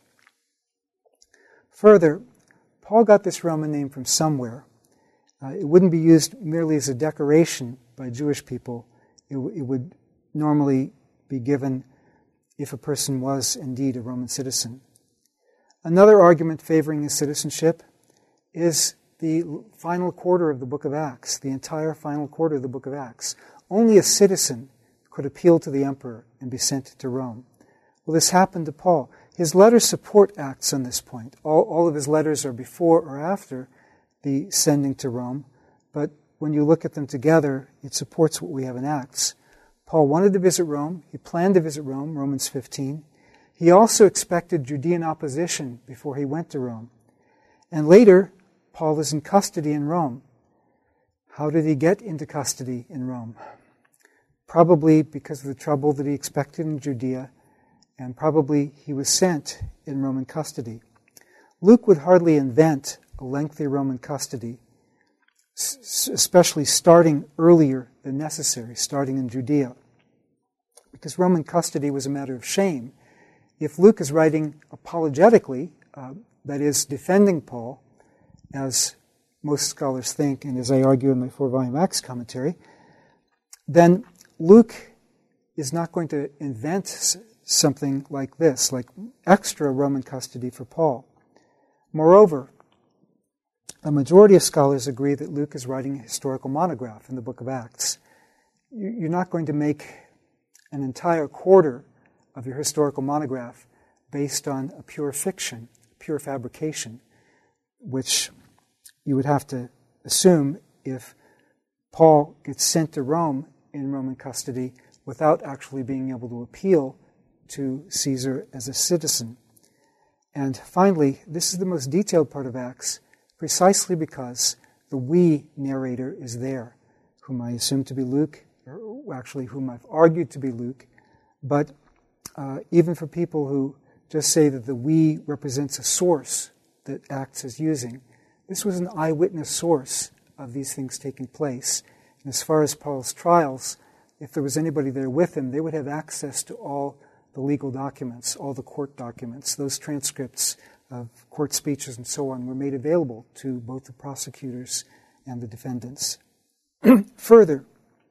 Further, Paul got this Roman name from somewhere. Uh, it wouldn't be used merely as a decoration by Jewish people. It, w- it would normally be given if a person was indeed a Roman citizen. Another argument favoring his citizenship is the final quarter of the book of Acts, the entire final quarter of the book of Acts. Only a citizen could appeal to the emperor and be sent to Rome. Well, this happened to Paul. His letters support Acts on this point. All, all of his letters are before or after the sending to Rome, but when you look at them together, it supports what we have in Acts. Paul wanted to visit Rome. He planned to visit Rome, Romans fifteen. He also expected Judean opposition before he went to Rome. And later, Paul is in custody in Rome. How did he get into custody in Rome? Probably because of the trouble that he expected in Judea, and probably he was sent in Roman custody. Luke would hardly invent a lengthy Roman custody, especially starting earlier than necessary, starting in Judea, because Roman custody was a matter of shame. If Luke is writing apologetically, uh, that is, defending Paul, as most scholars think, and as I argue in my four-volume Acts commentary, then Luke is not going to invent something like this, like extra Roman custody for Paul. Moreover, a majority of scholars agree that Luke is writing a historical monograph in the book of Acts. You're not going to make an entire quarter of your historical monograph based on a pure fiction, pure fabrication, which you would have to assume if Paul gets sent to Rome in Roman custody without actually being able to appeal to Caesar as a citizen. And finally, this is the most detailed part of Acts, precisely because the we narrator is there, whom I assume to be Luke, or actually whom I've argued to be Luke. But uh, even for people who just say that the we represents a source that Acts is using, this was an eyewitness source of these things taking place. And as far as Paul's trials, if there was anybody there with him, they would have access to all the legal documents, all the court documents. Those transcripts of court speeches and so on were made available to both the prosecutors and the defendants. Further,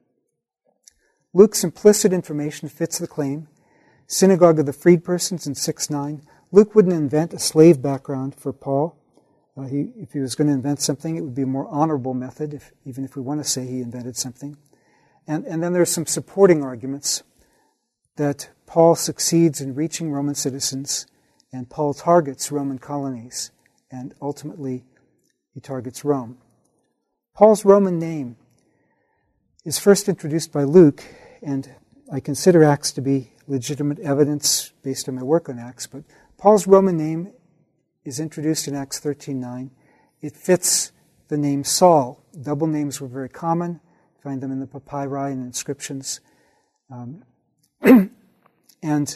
Luke's implicit information fits the claim. Synagogue of the Freed Persons in six nine. Luke wouldn't invent a slave background for Paul. Uh, he, if he was going to invent something, it would be a more honorable method, if, even if we want to say he invented something. And, and then there are some supporting arguments that Paul succeeds in reaching Roman citizens, and Paul targets Roman colonies, and ultimately he targets Rome. Paul's Roman name is first introduced by Luke, and I consider Acts to be legitimate evidence based on my work on Acts, but Paul's Roman name is introduced in Acts thirteen nine. It fits the name Saul. Double names were very common. You find them in the papyri and inscriptions. Um, and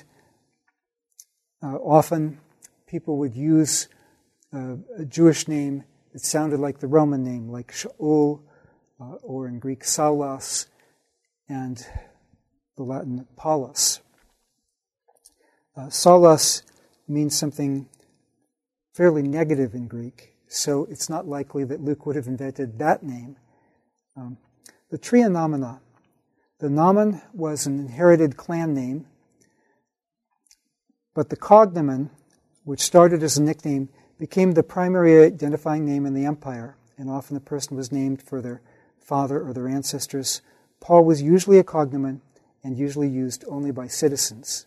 uh, often people would use uh, a Jewish name that sounded like the Roman name, like Shaul, uh, or in Greek Saulos, and the Latin Paulus. Uh, Saulos means something fairly negative in Greek, so it's not likely that Luke would have invented that name. Um, the Trianomena. The nomen was an inherited clan name, but the cognomen, which started as a nickname, became the primary identifying name in the empire, and often the person was named for their father or their ancestors. Paul was usually a cognomen and usually used only by citizens.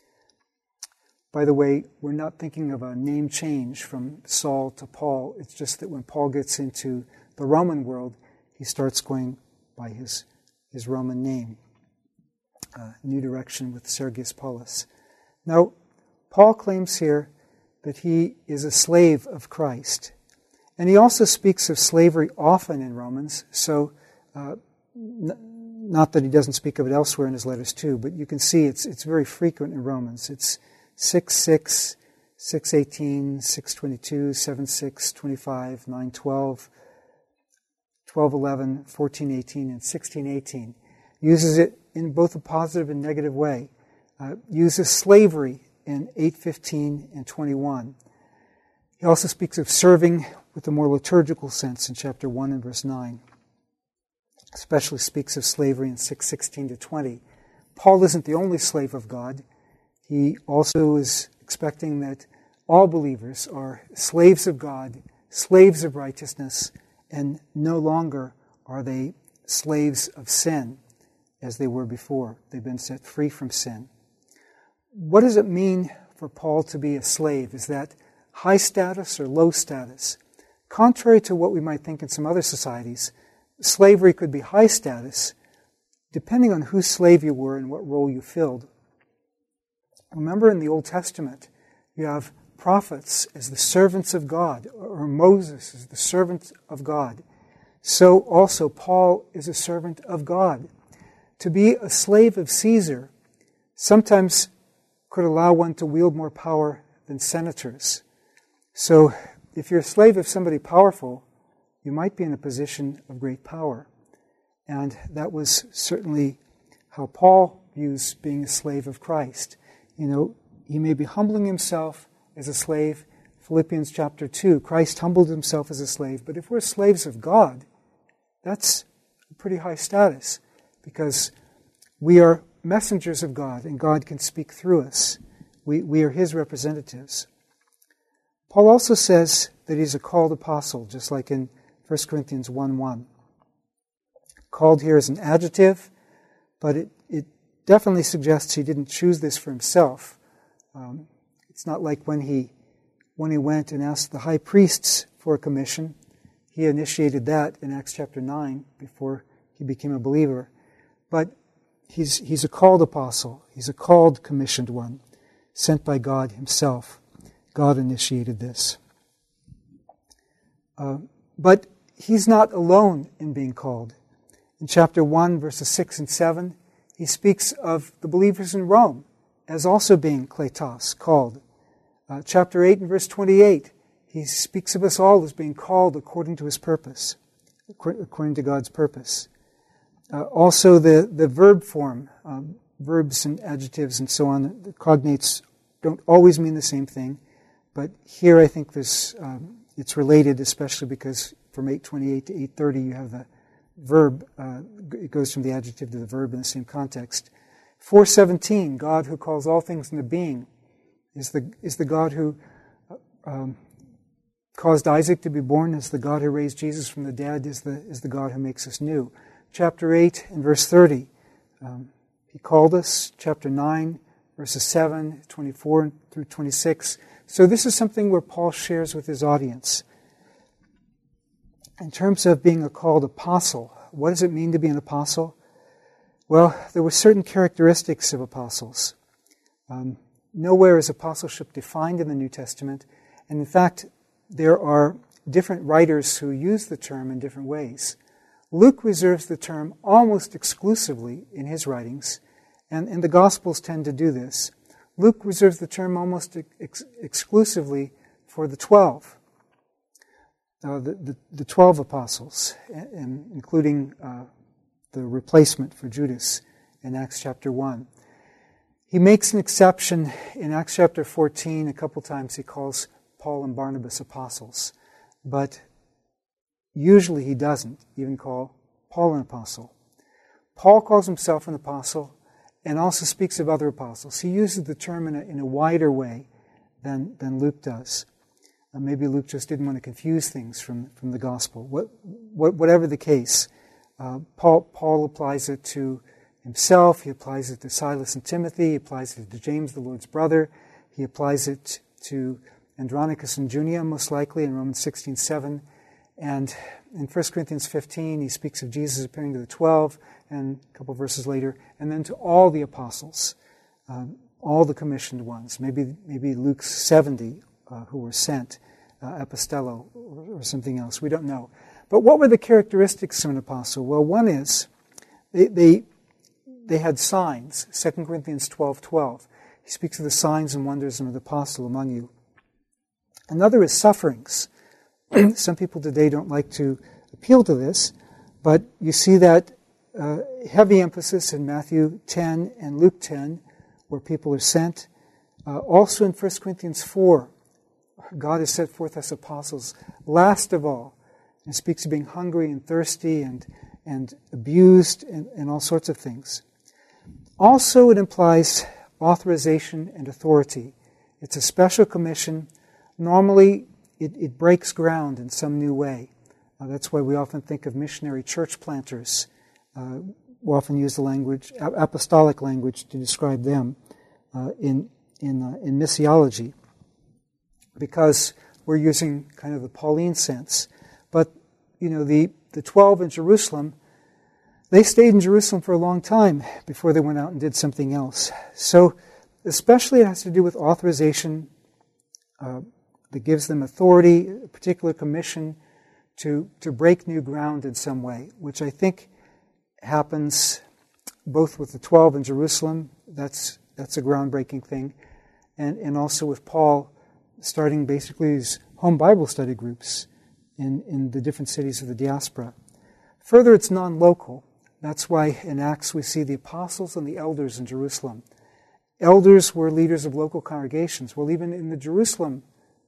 By the way, we're not thinking of a name change from Saul to Paul. It's just that when Paul gets into the Roman world, he starts going by his, his Roman name. Uh, new direction with Sergius Paulus. Now, Paul claims here that he is a slave of Christ. And he also speaks of slavery often in Romans, so uh, n- not that he doesn't speak of it elsewhere in his letters too, but you can see it's it's very frequent in Romans. It's six six, six eighteen, six twenty-two, seven six, twenty-five, nine twelve, twelve eleven, fourteen eighteen, and sixteen eighteen. Uses it in both a positive and negative way. Uh, uses slavery in eight fifteen and twenty-one. He also speaks of serving with a more liturgical sense in chapter one and verse nine. Especially speaks of slavery in six sixteen to twenty. Paul isn't the only slave of God. He also is expecting that all believers are slaves of God, slaves of righteousness, and no longer are they slaves of sin as they were before. They've been set free from sin. What does it mean for Paul to be a slave? Is that high status or low status? Contrary to what we might think in some other societies, slavery could be high status depending on whose slave you were and what role you filled. Remember in the Old Testament, you have prophets as the servants of God, or Moses as the servant of God. So also Paul is a servant of God. To be a slave of Caesar sometimes could allow one to wield more power than senators. So if you're a slave of somebody powerful, you might be in a position of great power. And that was certainly how Paul views being a slave of Christ. You know, he may be humbling himself as a slave. Philippians chapter two, Christ humbled himself as a slave. But if we're slaves of God, that's a pretty high status, because we are messengers of God, and God can speak through us. We, we are His representatives. Paul also says that he's a called apostle, just like in First Corinthians one one. Called here is an adjective, but it, it definitely suggests he didn't choose this for himself. Um, it's not like when he when he went and asked the high priests for a commission. He initiated that in Acts chapter nine before he became a believer. But he's he's a called apostle. He's a called commissioned one, sent by God Himself. God initiated this. Uh, but he's not alone in being called. In chapter one, verses six and seven, he speaks of the believers in Rome as also being kletos, called. Uh, chapter eight and verse twenty-eight, he speaks of us all as being called according to His purpose, according to God's purpose. Uh, also the, the verb form, um, verbs and adjectives and so on, the cognates don't always mean the same thing, but here I think this um, it's related, especially because from eight twenty-eight to eight thirty you have the verb, uh, it goes from the adjective to the verb in the same context. four seventeen, God who calls all things into being, is the is the God who uh, um, caused Isaac to be born, is the God who raised Jesus from the dead, is the is the God who makes us new. Chapter eight and verse thirty, um, He called us. Chapter nine, verses seven, twenty-four through twenty-six. So this is something where Paul shares with his audience. In terms of being a called apostle, what does it mean to be an apostle? Well, there were certain characteristics of apostles. Um, nowhere is apostleship defined in the New Testament, and in fact, there are different writers who use the term in different ways. Luke reserves the term almost exclusively in his writings, and, and the Gospels tend to do this. Luke reserves the term almost ex- exclusively for the twelve. Uh, the, the, the twelve apostles, and including uh, the replacement for Judas in Acts chapter one. He makes an exception in Acts chapter fourteen. A couple times he calls Paul and Barnabas apostles, but usually he doesn't even call Paul an apostle. Paul calls himself an apostle and also speaks of other apostles. He uses the term in a, in a wider way than, than Luke does. Uh, maybe Luke just didn't want to confuse things from, from the gospel. What, what, whatever the case, uh, Paul, Paul applies it to himself, he applies it to Silas and Timothy, he applies it to James, the Lord's brother, he applies it to Andronicus and Junia, most likely, in Romans sixteen seven. And in First Corinthians fifteen, he speaks of Jesus appearing to the twelve, and a couple of verses later, and then to all the apostles, um, all the commissioned ones, maybe maybe Luke's seventy uh, who were sent, uh, apostello, or, or something else. We don't know. But what were the characteristics of an apostle? Well, one is they they, they had signs. Second Corinthians twelve twelve. He speaks of the signs and wonders of the apostle among you. Another is sufferings. Some people today don't like to appeal to this, but you see that uh, heavy emphasis in Matthew ten and Luke ten, where people are sent. Uh, also in First Corinthians four, God has set forth as apostles. Last of all, it speaks of being hungry and thirsty and, and abused and, and all sorts of things. Also, it implies authorization and authority. It's a special commission. Normally, it, it breaks ground in some new way. Uh, that's why we often think of missionary church planters. Uh, we often use the language, apostolic language, to describe them uh, in in uh, in missiology, because we're using kind of the Pauline sense. But you know, the the twelve in Jerusalem, they stayed in Jerusalem for a long time before they went out and did something else. So, especially it has to do with authorization uh, that gives them authority, a particular commission to to break new ground in some way, which I think happens both with the twelve in Jerusalem. That's that's a groundbreaking thing, and and also with Paul starting basically his home Bible study groups in in the different cities of the diaspora. Further, it's non-local. That's why in Acts we see the apostles and the elders in Jerusalem. Elders were leaders of local congregations. Well, even in the Jerusalem,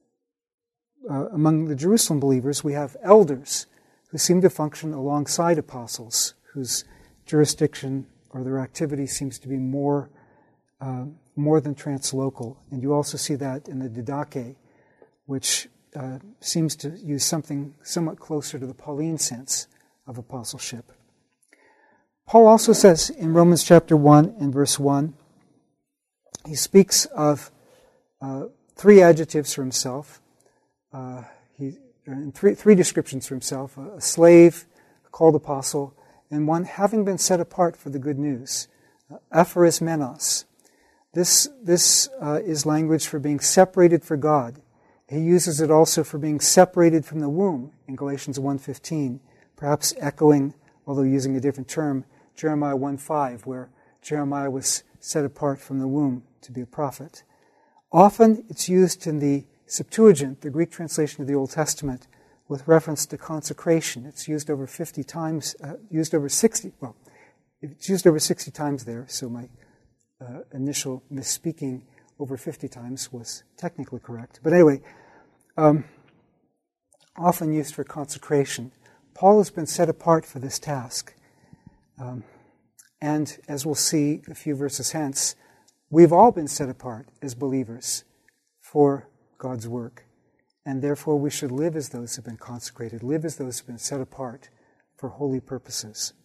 uh, among the Jerusalem believers, we have elders who seem to function alongside apostles, whose jurisdiction or their activity seems to be more uh, more than translocal. And you also see that in the Didache, which uh, seems to use something somewhat closer to the Pauline sense of apostleship. Paul also says in Romans chapter one and verse one, he speaks of uh, three adjectives for himself. Uh, he, and three, three descriptions for himself: a, a slave, a called apostle, and one having been set apart for the good news. Uh, aphorismenos. This, this uh, is language for being separated for God. He uses it also for being separated from the womb in Galatians one fifteen, perhaps echoing, although using a different term, Jeremiah one five, where Jeremiah was set apart from the womb to be a prophet. Often it's used in the Septuagint, the Greek translation of the Old Testament, with reference to consecration. It's used over fifty times, uh, used over sixty, well, it's used over sixty times there, so my uh, initial misspeaking over fifty times was technically correct. But anyway, um, often used for consecration. Paul has been set apart for this task. Um, and as we'll see a few verses hence, we've all been set apart as believers for God's work. And therefore we should live as those who have been consecrated, live as those who have been set apart for holy purposes.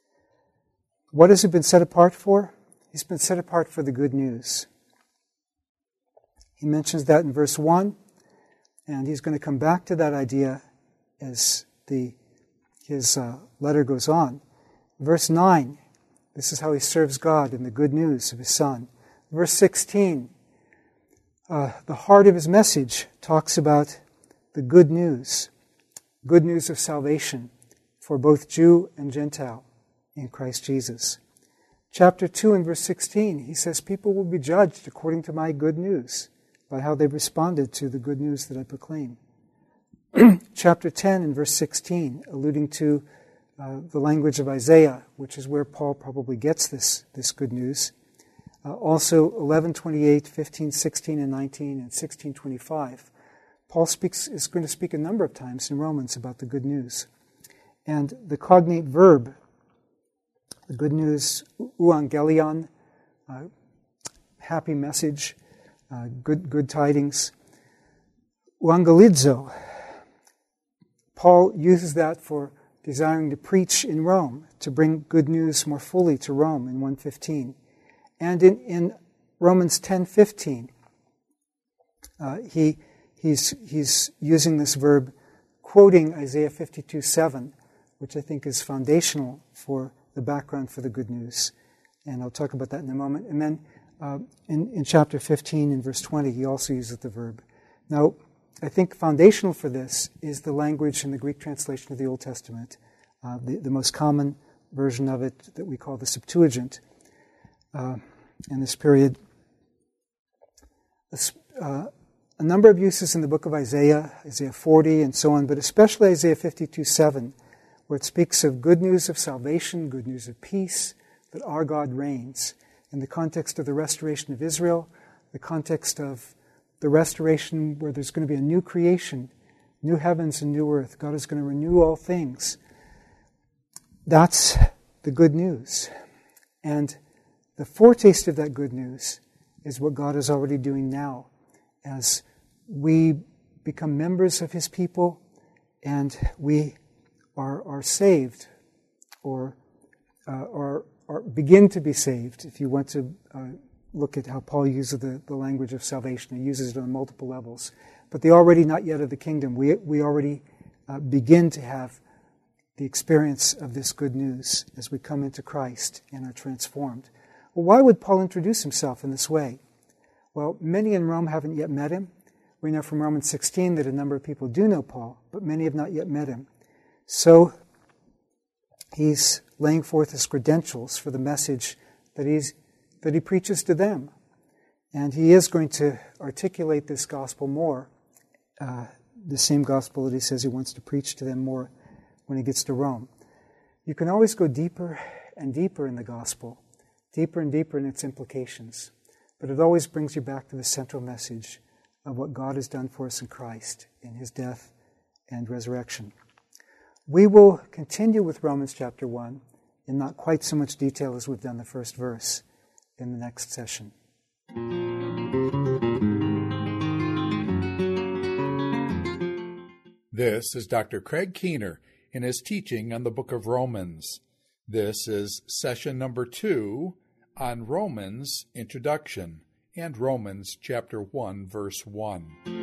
What has he been set apart for? He's been set apart for the good news. He mentions that in verse one, and he's going to come back to that idea as the his uh, letter goes on. Verse nine, this is how he serves God in the good news of his Son. Verse sixteen, uh, the heart of his message talks about the good news, good news of salvation for both Jew and Gentile in Christ Jesus. Chapter two and verse sixteen, he says, people will be judged according to my good news, by how they've responded to the good news that I proclaim. Chapter ten and verse sixteen, alluding to uh, the language of Isaiah, which is where Paul probably gets this, this good news. Uh, also eleven twenty-eight, fifteen sixteen and nineteen, and sixteen twenty-five. Paul speaks is going to speak a number of times in Romans about the good news. And the cognate verb, the good news, euangelion, uh, happy message, uh, good good tidings, euangelizo. Paul uses that for desiring to preach in Rome, to bring good news more fully to Rome in one fifteen. And in, in Romans ten fifteen, uh, he he's he's using this verb, quoting Isaiah fifty-two seven, which I think is foundational for the background for the good news. And I'll talk about that in a moment. And then uh, in, in chapter fifteen, in verse twenty, he also uses the verb. Now, I think foundational for this is the language in the Greek translation of the Old Testament, uh, the, the most common version of it that we call the Septuagint. Uh, in this period, uh, a number of uses in the book of Isaiah, Isaiah forty and so on, but especially Isaiah fifty-two seven, where it speaks of good news of salvation, good news of peace, that our God reigns, in the context of the restoration of Israel, the context of the restoration where there's going to be a new creation, new heavens and new earth. God is going to renew all things. That's the good news. And the foretaste of that good news is what God is already doing now as we become members of His people and we are, are saved or, uh, or, or begin to be saved, if you want to uh, look at how Paul uses the, the language of salvation. He uses it on multiple levels. But the already not yet of the kingdom, we, we already uh, begin to have the experience of this good news as we come into Christ and are transformed. Well, why would Paul introduce himself in this way? Well, many in Rome haven't yet met him. We know from Romans sixteen that a number of people do know Paul, but many have not yet met him. So he's laying forth his credentials for the message that he's that he preaches to them. And he is going to articulate this gospel more, uh, the same gospel that he says he wants to preach to them more when he gets to Rome. You can always go deeper and deeper in the gospel, deeper and deeper in its implications, but it always brings you back to the central message of what God has done for us in Christ, in His death and resurrection. We will continue with Romans chapter one in not quite so much detail as we've done the first verse in the next session. This is Doctor Craig Keener in his teaching on the book of Romans. This is session number two on Romans Introduction and Romans chapter one, verse one.